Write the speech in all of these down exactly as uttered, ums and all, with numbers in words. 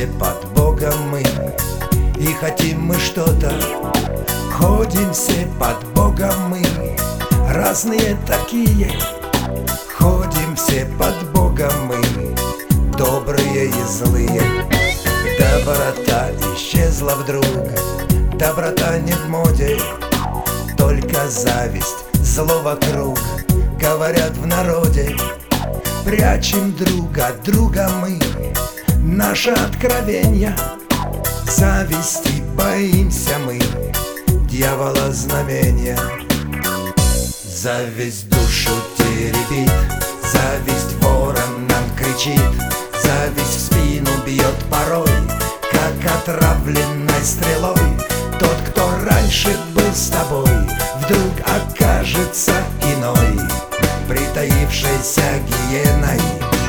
под Богом мы, и хотим мы что-то. Ходим все под Богом мы, разные такие. Ходим все под Богом мы, добрые и злые. Доброта исчезла вдруг, доброта не в моде, только зависть, зло вокруг, говорят в народе. Прячем друг от друга мы наше откровение, зависти боимся мы, дьявола знамения. Зависть душу теребит, зависть ворон нам кричит, зависть в спину бьет порой, как отравленной стрелой. Тот, кто раньше был с тобой, вдруг окажется иной, притаившейся гиеной,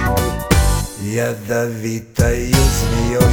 ядовитою змеей.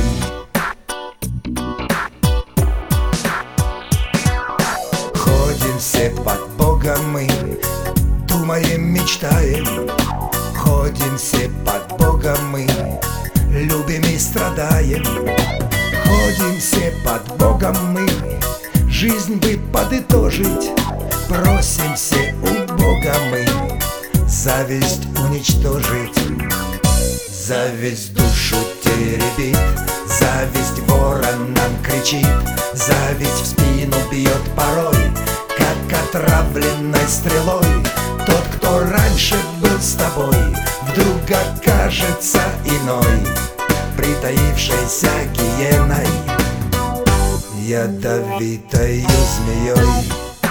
Ходим все под Богом мы, думаем, мечтаем. Ходим все под Богом мы, любим и страдаем. Ходим все под Богом мы, жизнь бы подытожить. Просим все у Бога мы, зависть уничтожить. Зависть душу теребит, зависть ворон нам кричит, зависть в спину бьет порой, как отравленной стрелой. Тот, кто раньше был с тобой, вдруг окажется иной, притаившейся гиеной, ядовитою змеей.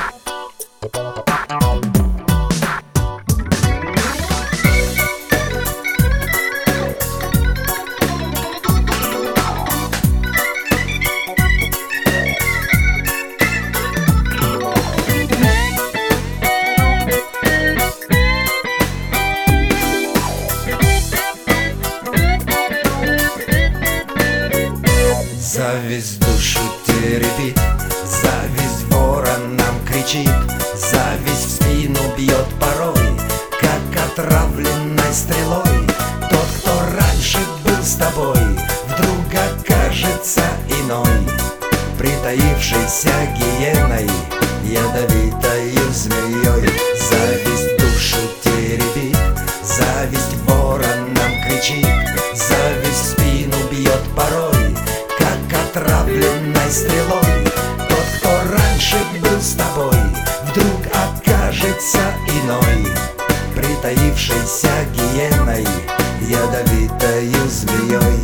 Зависть душу теребит, зависть ворон нам кричит, зависть в спину бьет порой, как отравленной стрелой. Тот, кто раньше был с тобой, вдруг окажется иной, притаившейся гиеной, ядовитою змеей. Зависть душу теребит, зависть ворон нам кричит, зависть в спину бьет порой, отравленной стрелой. Тот, кто раньше был с тобой, вдруг окажется иной, притаившейся гиеной, ядовитою змеей.